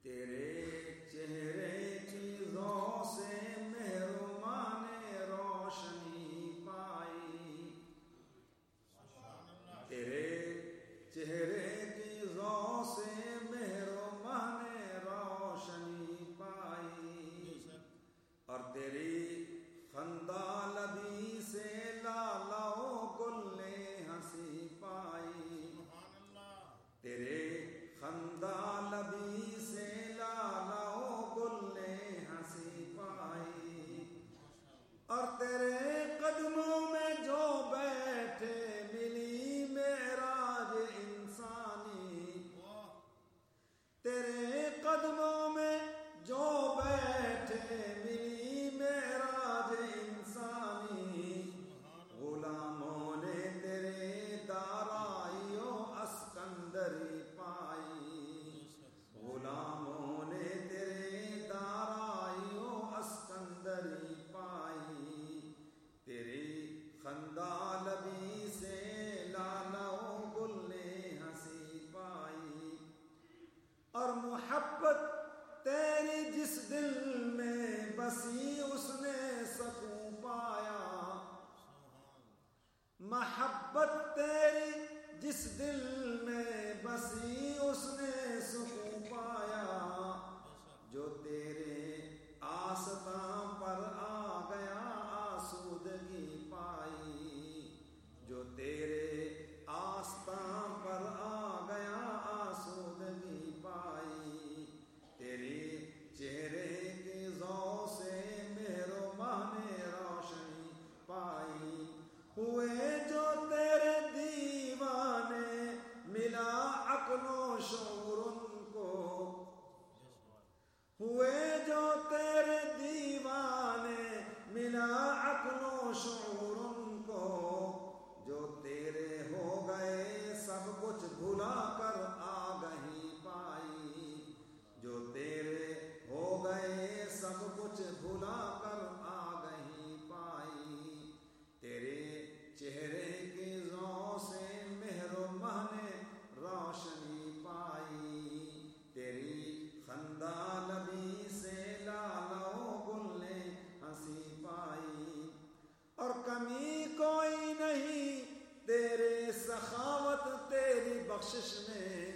تیرے چہرے چیزوں سے مہربان روشنی پائی، تیرے چہرے چیزوں سے مہربان روشنی پائی، اور تیری خندہ لبی سے لالا و گل نے ہنسی پائی، تیرے خندہ لبی سے لالا و گل نے ہنسی پائی، اور تیرے قدموں میں جو بیٹھے ملی معراج انسانی، تیرے قدموں میں جو بیٹھے ملی معراج انسانی، غلاموں نے تیرے دارائی و اسکندری پائی، غلاموں نے تیرے دارائی و اسکندری پائی، تیری خندہ لبی سے لالا و گل نے ہنسی پائی، اور محبت تیری جس دل میں بسی اس نے سکون پایا، محبت تیری جس دل میں بسی اس نے سکون پایا، جو تیرے آستاں پر آ گیا آسودگی پائی، جو تیرے آستاں پر آ گیا آسودگی پائی، تیری چہرے کی ضوء سے مہربان روشنی پائی، ہوئے جو تیرے دیوانے ملا عقل و شعور ان کو، ہوئے جو تیرے دیوانے ملا عقل و شعور ان کو، جو تیرے ہو گئے سب کچھ بھلا کر آگہی پائی، جو تیرے ہو گئے سب کچھ بھلا کر آگہی پائی، تیرے چہرے کی ضوء سے مہربان روشنی پائی، تیری خندہ لبی سے لالا و گل نے ہنسی پائی، اور کمی کوئی نہیں تیرے سخاوت تیری بخشش میں،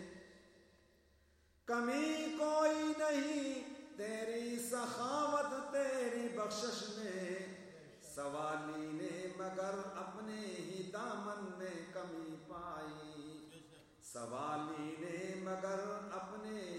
کمی کوئی نہیں تیری سخاوت تیری بخشش میں، سوالی نے مگر اپنے ہی دامن میں کمی پائی، سوالی نے مگر اپنے